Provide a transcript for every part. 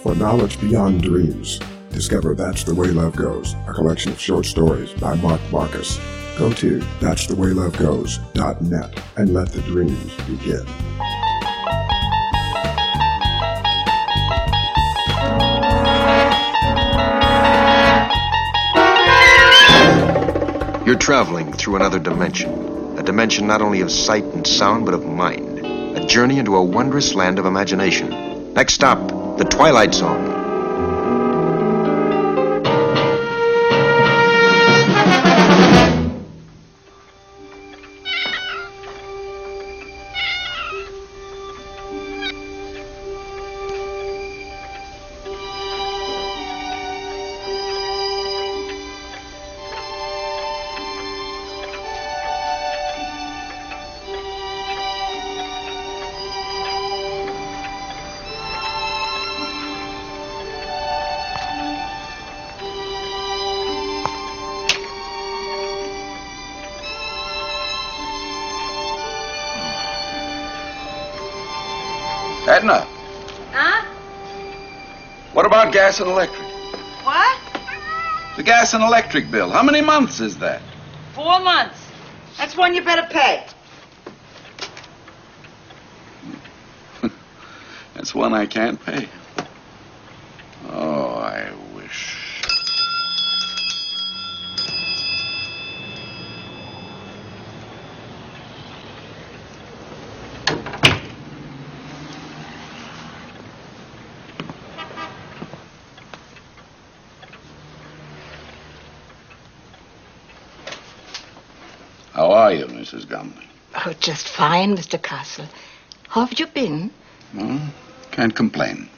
for knowledge beyond dreams. Discover That's the Way Love Goes, a collection of short stories by Mark Marcus. Go to that'sthewaylovegoes.net and let the dreams begin. You're traveling through another dimension. A dimension not only of sight and sound, but of mind. A journey into a wondrous land of imagination. Next stop, the Twilight Zone. Edna. Huh? What about gas and electric? What? The gas and electric bill. How many months is that? 4 months. That's one you better pay. That's one I can't pay. Oh, I wish. How are you, Mrs. Gumley? Oh, just fine, Mr. Castle. How have you been? Well, can't complain.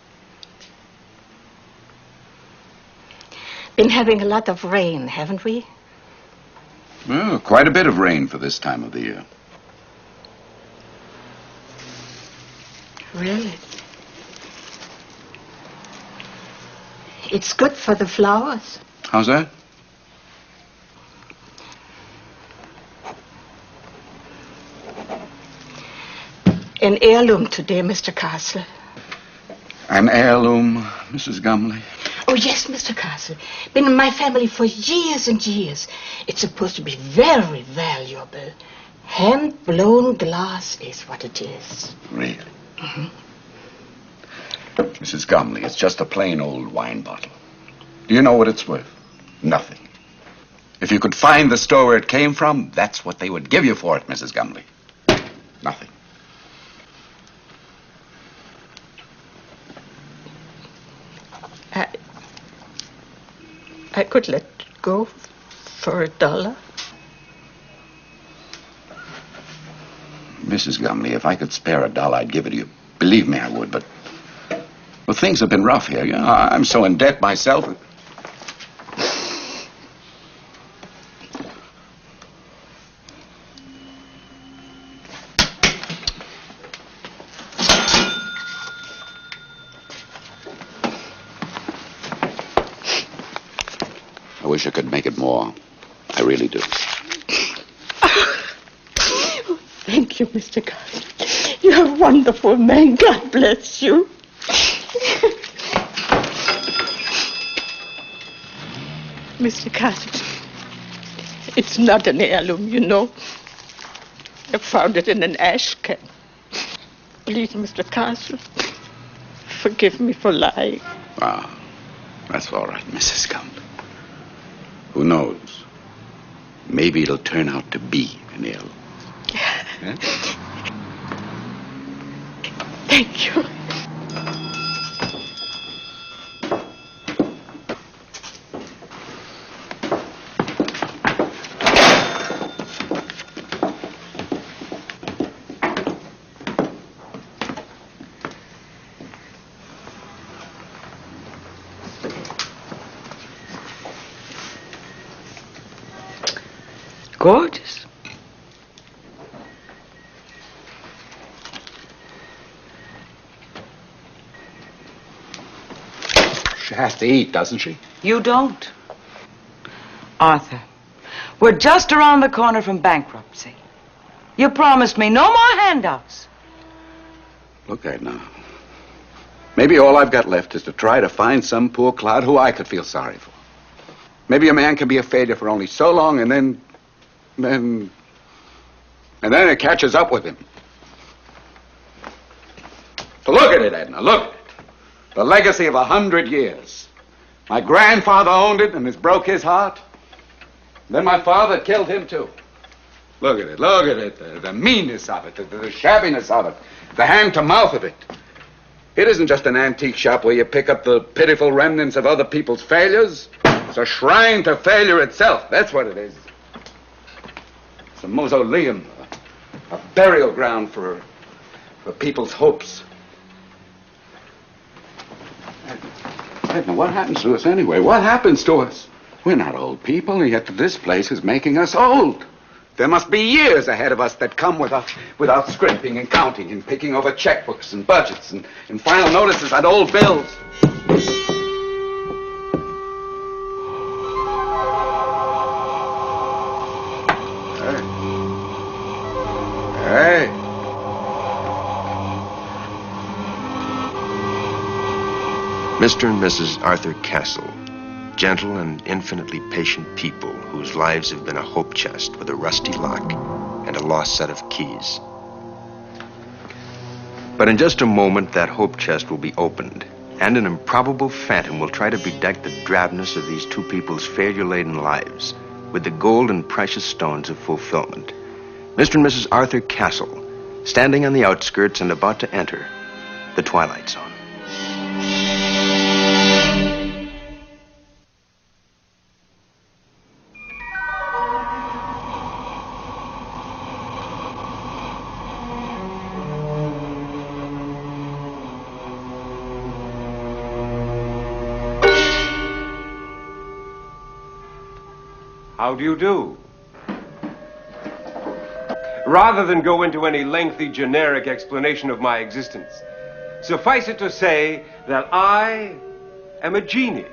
Been having a lot of rain, haven't we? Well, quite a bit of rain for this time of the year. Really? It's good for the flowers. How's that? An heirloom today, Mr. Castle. An heirloom, Mrs. Gumley? Oh, yes, Mr. Castle. Been in my family for years and years. It's supposed to be very valuable. Hand-blown glass is what it is. Really? Mm-hmm. Mrs. Gumley, it's just a plain old wine bottle. Do you know what it's worth? Nothing. If you could find the store where it came from, that's what they would give you for it, Mrs. Gumley. Nothing. I could let go for $1. Mrs. Gumley, if I could spare $1, I'd give it to you. Believe me, I would, but... Well, things have been rough here. You know, I'm so in debt myself. I wish I could make it more. I really do. Oh, thank you, Mr. Castle. You're a wonderful man. God bless you. Mr. Castle, it's not an heirloom, you know. I found it in an ash can. Please, Mr. Castle, forgive me for lying. Ah, that's all right, Mrs. Gumley. Who knows? Maybe it'll turn out to be an heirloom. Yeah? Thank you. Gorgeous. She has to eat, doesn't she? You don't. Arthur, we're just around the corner from bankruptcy. You promised me no more handouts. Look, Edna, Maybe all I've got left is to try to find some poor clod who I could feel sorry for. Maybe a man can be a failure for only so long, and then it catches up with him. So look at it, Edna, look at it. The legacy of 100 years. My grandfather owned it and has broke his heart. Then my father killed him too. Look at it, the meanness of it, the shabbiness of it, the hand-to-mouth of it. It isn't just an antique shop where you pick up the pitiful remnants of other people's failures. It's a shrine to failure itself. That's what it is. It's a mausoleum, a burial ground for people's hopes. Edna, what happens to us anyway? What happens to us? We're not old people, and yet this place is making us old. There must be years ahead of us that come without scrimping and counting and picking over checkbooks and budgets and final notices on old bills. Hey. Mr. and Mrs. Arthur Castle, gentle and infinitely patient people whose lives have been a hope chest with a rusty lock and a lost set of keys. But in just a moment, that hope chest will be opened, and an improbable phantom will try to bedeck the drabness of these two people's failure-laden lives with the gold and precious stones of fulfillment. Mr. and Mrs. Arthur Castle, standing on the outskirts and about to enter the Twilight Zone. How do you do? Rather than go into any lengthy generic explanation of my existence, suffice it to say that I am a genie.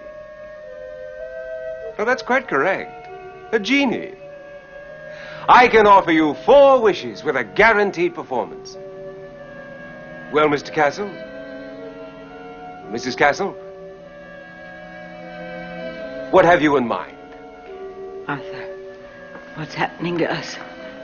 Oh, that's quite correct. A genie. I can offer you 4 wishes with a guaranteed performance. Well, Mr. Castle? Mrs. Castle? What have you in mind? Arthur, what's happening to us?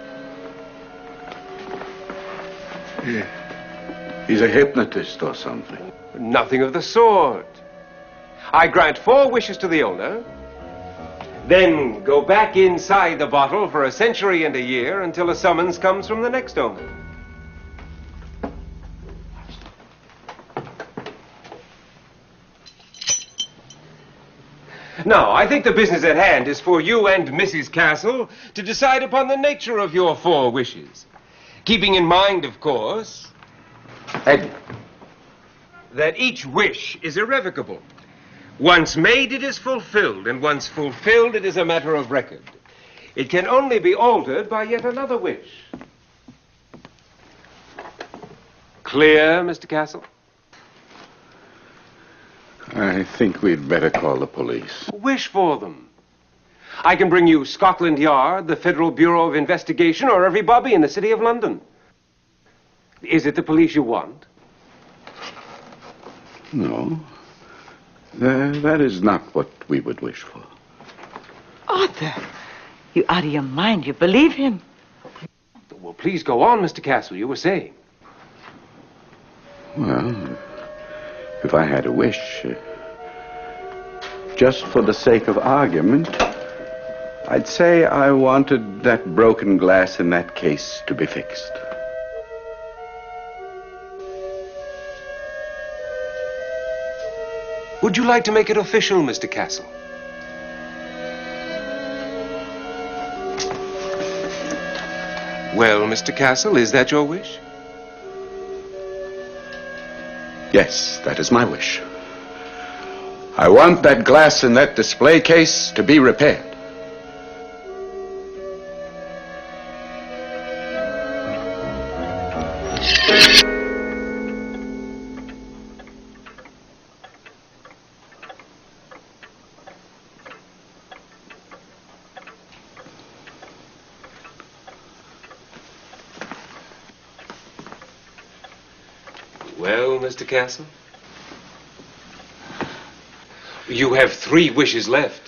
He's a hypnotist or something. Nothing of the sort. I grant 4 wishes to the owner, then go back inside the bottle for a century and a year until a summons comes from the next owner. Now, I think the business at hand is for you and Mrs. Castle to decide upon the nature of your 4 wishes. Keeping in mind, of course, Edna. that each wish is irrevocable. Once made, it is fulfilled, and once fulfilled, it is a matter of record. It can only be altered by yet another wish. Clear, Mr. Castle? I think we'd better call the police. Wish for them. I can bring you Scotland Yard, the Federal Bureau of Investigation, or every bobby in the City of London. Is it the police you want? No. That is not what we would wish for. Arthur, you out of your mind. You believe him. Well, please go on, Mr. Castle. You were saying. Well, if I had a wish, just for the sake of argument, I'd say I wanted that broken glass in that case to be fixed. Would you like to make it official, Mr. Castle? Well, Mr. Castle, is that your wish? Yes, that is my wish. I want that glass in that display case to be repaired. Well, Mr. Castle? You have 3 wishes left.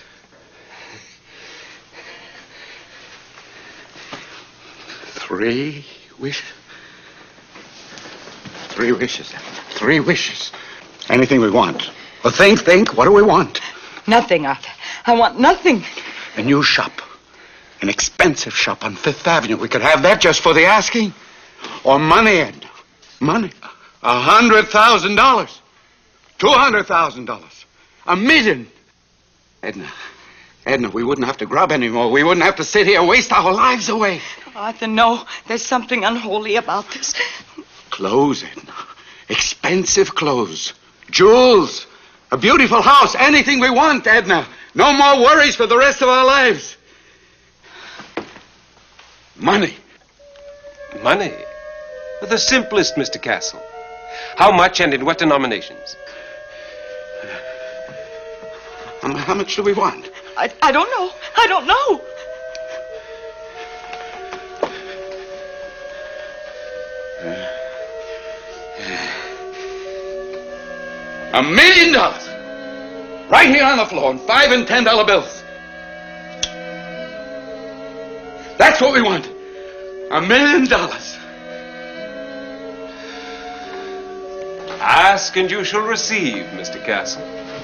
3 wishes? 3 wishes. 3 wishes. Anything we want. Well, think. What do we want? Nothing, Arthur. I want nothing. A new shop. An expensive shop on Fifth Avenue. We could have that just for the asking. Or money, Edna. Money. $100,000. $200,000. $1 million. Edna, we wouldn't have to grub anymore. We wouldn't have to sit here and waste our lives away. Arthur, no. There's something unholy about this. Clothes, Edna. Expensive clothes. Jewels. A beautiful house. Anything we want, Edna. No more worries for the rest of our lives. Money. Money? The simplest, Mr. Castle. How much and in what denominations? How much do we want? I don't know. I don't know. $1 million. Right here on the floor in $5 and $10 bills. That's what we want. $1 million. Ask and you shall receive, Mr. Castle.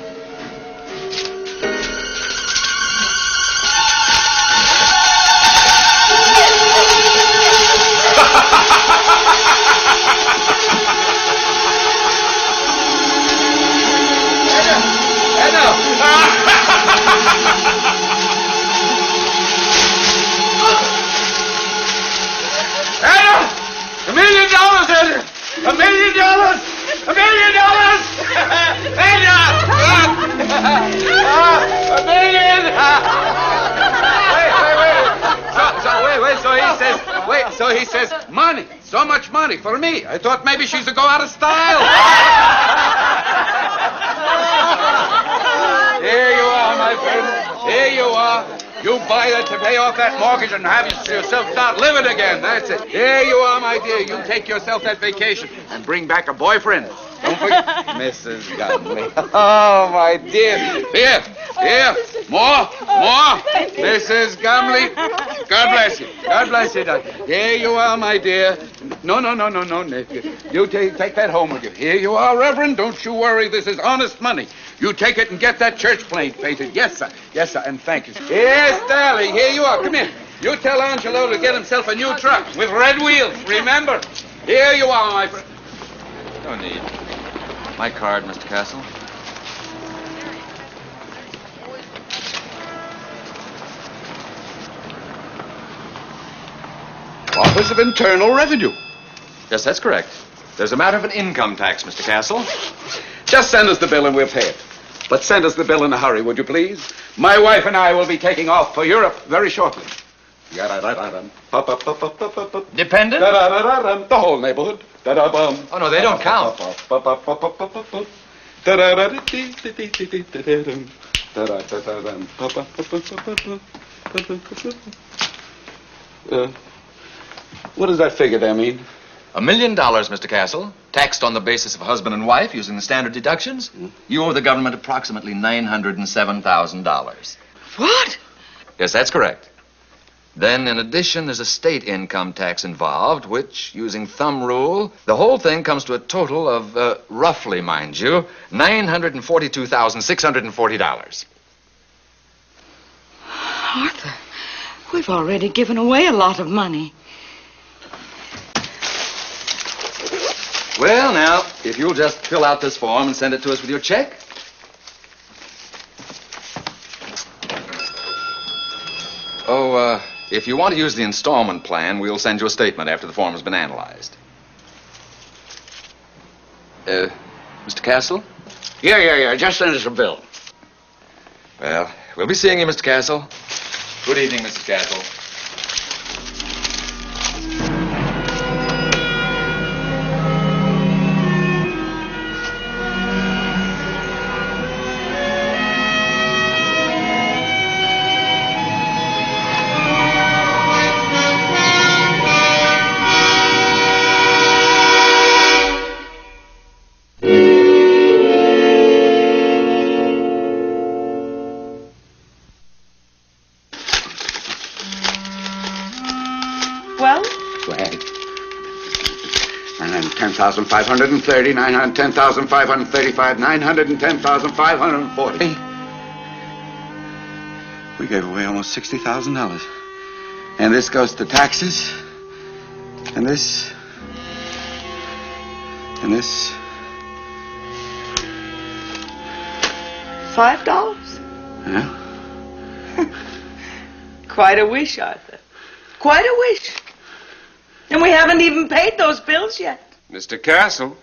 $1 million, Edna! $1 million! $1 million! Edna! $1 million! Wait. So he says, money. So much money for me. I thought maybe she's to go out of style. Here you are, my friend. Here you are. You buy that to pay off that mortgage and have yourself start living again. That's it. Here you are, my dear. You take yourself that vacation and bring back a boyfriend. Don't forget. Mrs. Gumley. Oh, my dear. Here. More. Mrs. Gumley. God bless you. God bless you, darling. Here you are, my dear. No, nephew. You take that home with you. Here you are, Reverend. Don't you worry. This is honest money. You take it and get that church plane painted. Yes, sir. And thank you. Yes, darling. Here you are. Come here. You tell Angelo to get himself a new truck with red wheels. Remember? Here you are, my friend. No need. My card, Mr. Castle. Office of Internal Revenue. Yes, that's correct. There's a matter of an income tax, Mr. Castle. Just send us the bill and we'll pay it. But send us the bill in a hurry, would you please? My wife and I will be taking off for Europe very shortly. Dependent? The whole neighborhood. Oh, no, they don't count. What does that figure there mean? $1 million, Mr. Castle, taxed on the basis of husband and wife using the standard deductions. You owe the government approximately $907,000. What? Yes, that's correct. Then, in addition, there's a state income tax involved, which, using thumb rule, the whole thing comes to a total of, roughly, mind you, $942,640. Arthur, we've already given away a lot of money. Well, now, if you'll just fill out this form and send it to us with your check. Oh, if you want to use the installment plan, we'll send you a statement after the form has been analyzed. Mr. Castle? Yeah. Just send us a bill. Well, we'll be seeing you, Mr. Castle. Good evening, Mrs. Castle. 910,530, 910,535, 910,540. We gave away almost $60,000. And this goes to taxes. And this. And this. $5? Yeah? Quite a wish, Arthur. Quite a wish. And we haven't even paid those bills yet. Mr. Castle.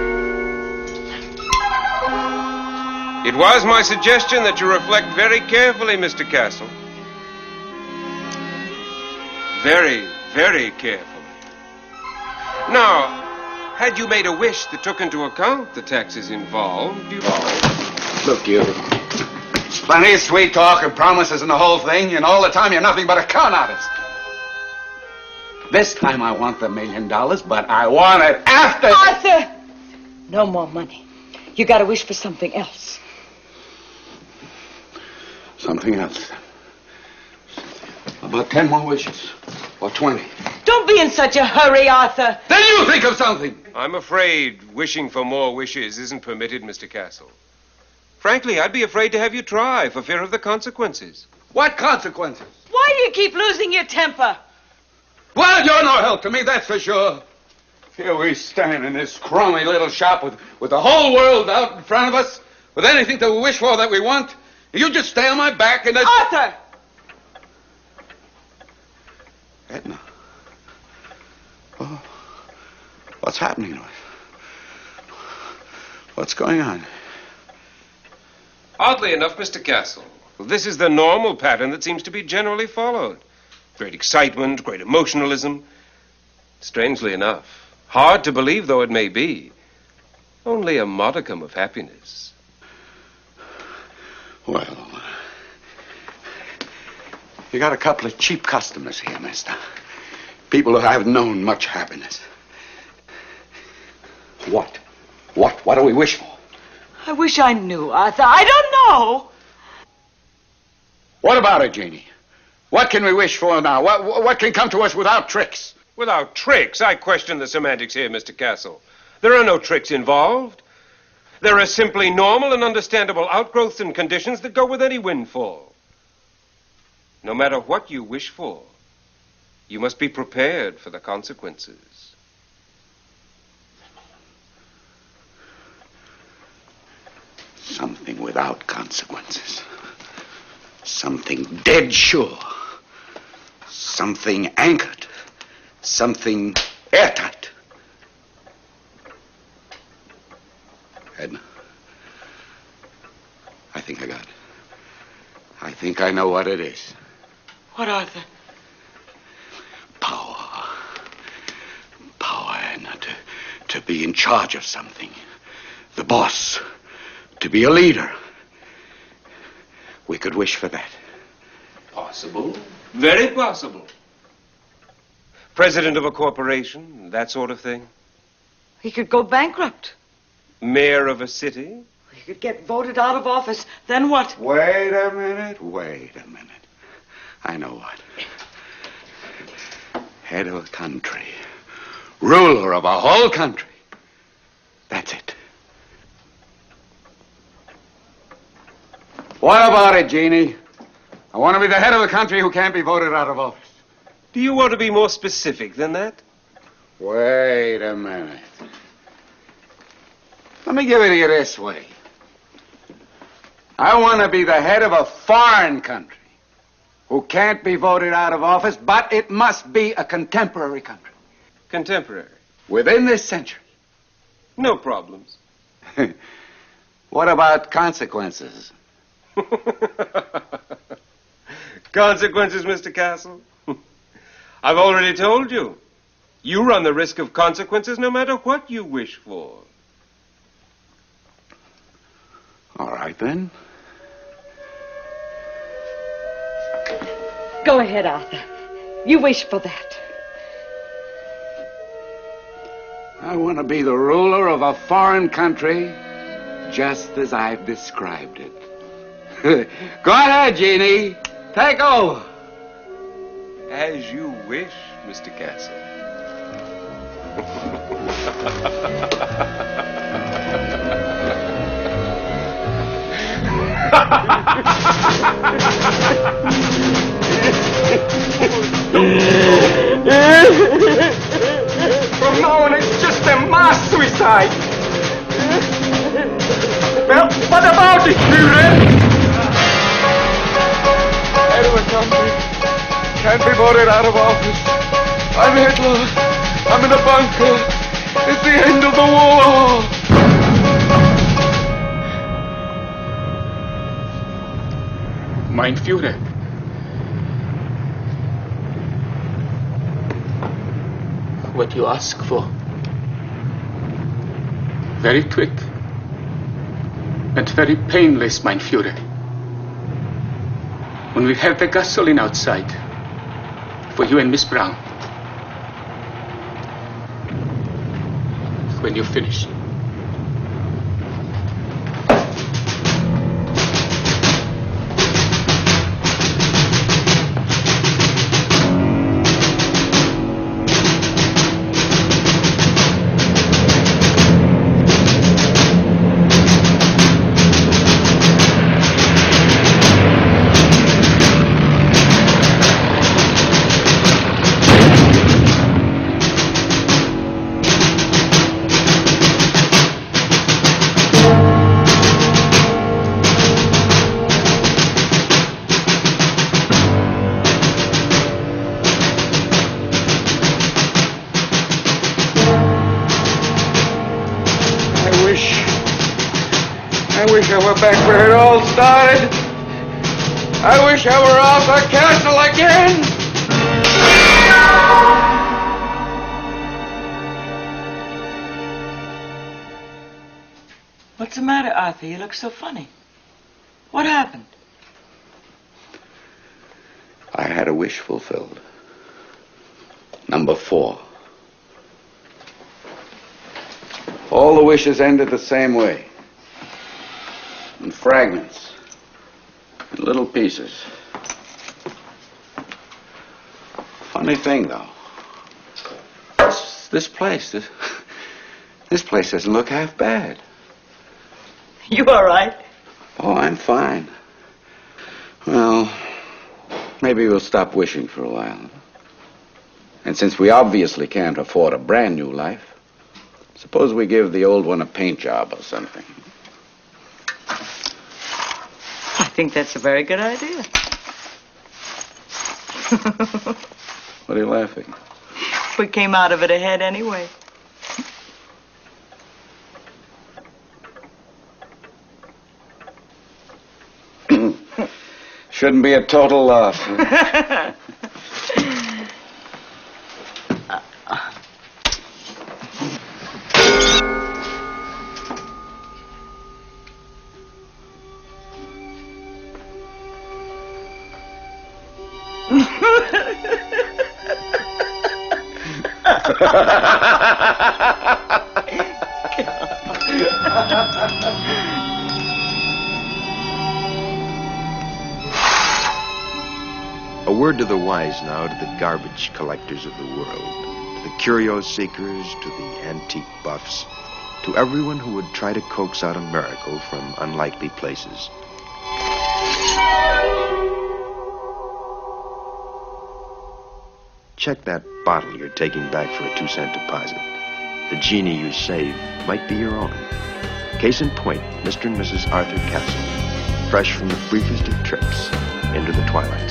It was my suggestion that you reflect very carefully, Mr. Castle. Very, very carefully. Now, had you made a wish that took into account the taxes involved, you... Look, you. It's plenty of sweet talk and promises and the whole thing, and all the time you're nothing but a con artist. This time I want the $1 million, but I want it after... Arthur! No more money. You gotta wish for something else. Something else. About 10 more wishes. Or 20. Don't be in such a hurry, Arthur. Then you think of something! I'm afraid wishing for more wishes isn't permitted, Mr. Castle. Frankly, I'd be afraid to have you try for fear of the consequences. What consequences? Why do you keep losing your temper? Well, you're no help to me, that's for sure. Here we stand in this crummy little shop with the whole world out in front of us, with anything to wish for that we want. You just stay on my back and... Arthur! Edna. Oh, what's happening to us? What's going on? Oddly enough, Mr. Castle, this is the normal pattern that seems to be generally followed. Great excitement, great emotionalism. Strangely enough, hard to believe though it may be, only a modicum of happiness. Well, you got a couple of cheap customers here, mister. People who haven't known much happiness. What? What do we wish for? I wish I knew, Arthur. I don't know. What about it, Jeannie? What can we wish for now? What can come to us without tricks? Without tricks? I question the semantics here, Mr. Castle. There are no tricks involved. There are simply normal and understandable outgrowths and conditions that go with any windfall. No matter what you wish for, you must be prepared for the consequences. Something without consequences. Something dead sure. Something anchored. Something airtight. Edna, I think I got it. I think I know what it is. What, Arthur? Power. Power, Edna, to be in charge of something. The boss. To be a leader. We could wish for that. Possible. Very possible. President of a corporation, that sort of thing. He could go bankrupt. Mayor of a city. He could get voted out of office. Then what? Wait a minute. I know what. Head of a country. Ruler of a whole country. That's it. What about it, Jeannie? I want to be the head of a country who can't be voted out of office. Do you want to be more specific than that? Wait a minute. Let me give it to you this way. I want to be the head of a foreign country who can't be voted out of office, but it must be a contemporary country. Contemporary. Within this century. No problems. What about consequences? Consequences, Mr. Castle? I've already told you. You run the risk of consequences no matter what you wish for. All right, then. Go ahead, Arthur. You wish for that. I want to be the ruler of a foreign country just as I've described it. Go ahead, Jeannie. Take over. As you wish, Mr. Castle. From now on, it's just a mass suicide. Well, what about it, Führer? Anyone come me? Can't be voted out of office. I'm Hitler. I'm in a bunker. It's the end of the war. Mein Führer. What you ask for? Very quick and very painless, mein Führer. When we have the gasoline outside for you and Miss Brown. When you finish. I wish I were back where it all started. I wish I were Arthur Castle again. What's the matter, Arthur? You look so funny. What happened? I had a wish fulfilled. Number 4. All the wishes ended the same way. In fragments. In little pieces. Funny thing, though. This place doesn't look half bad. You all right? Oh, I'm fine. Well, maybe we'll stop wishing for a while. And since we obviously can't afford a brand new life, suppose we give the old one a paint job or something. I think that's a very good idea. What are you laughing? We came out of it ahead anyway. Shouldn't be a total loss. A word to the wise now, to the garbage collectors of the world, to the curio seekers, to the antique buffs, to everyone who would try to coax out a miracle from unlikely places. Check that bottle you're taking back for a 2-cent deposit. The genie you save might be your own. Case in point, Mr. and Mrs. Arthur Castle, fresh from the briefest of trips into the twilight.